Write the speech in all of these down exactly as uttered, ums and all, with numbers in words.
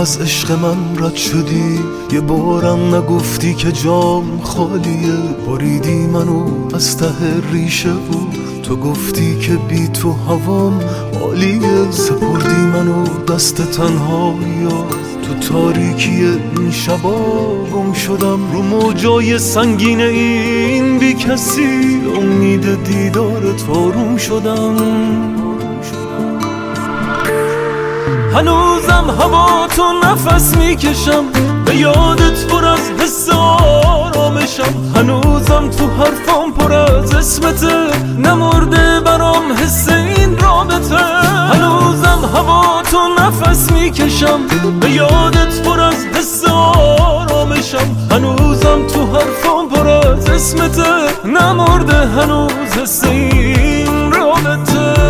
از عشق من رد شدی، یه بارم نگفتی که جام خالیه. بریدی منو از ته ریشه بود، تو گفتی که بی تو هوام عالیه. سپردی منو دست تنهایی‌ها، تو تاریکی این شبا گم شدم. رو موجای سنگین این بی کسی امید دیدارت آروم شدم. هنوزم هوا تو نفس میکشم، به یادت پر از حس آرامشم. هنوزم تو حرفام پر از اسمته، نمرده برام حس این رابطه. هنوزم هوا تو نفس میکشم، به یادت پر از حس آرامشم. هنوزم تو حرفام پر از اسمته، نمرده هنوز حس این رابطه.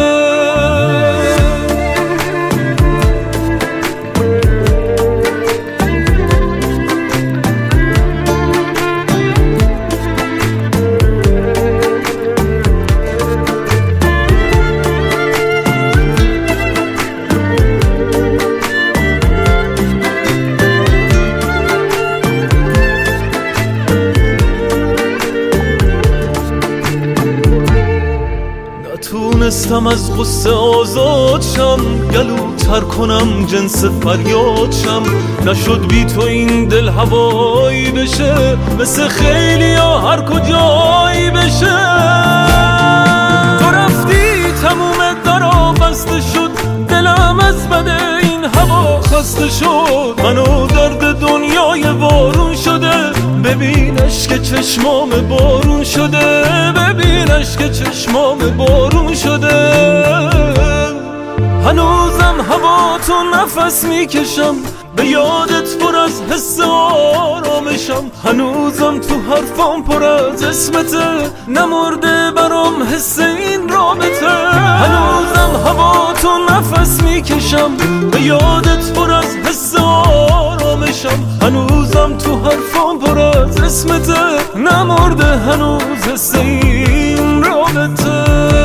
نتونستم از غصه آزاد شم، گلو تر کنم جنس فریاد شم. نشد بی تو این دل هوایی بشه، مثل خیلی ها هر کجایی بشه. تو رفتی تموم درا بسته شد، دلم از بده این هوا خسته شد. منو درد دنیای وارون شده، ببینش که چشمام بارون شده. ببینش که چشمام بارون شده. هنوزم هوا تو نفس میکشم، به یادت پر از حس آرامشم. هنوزم تو حرفام پر از اسمته، نمرده برام حس این رابطه. هنوزم هوا تو نفس میکشم، به یادت پر از حس آرامشم. هنوزم تو حرفام پر از اسمته، نمرده هنوز حس این رابطه.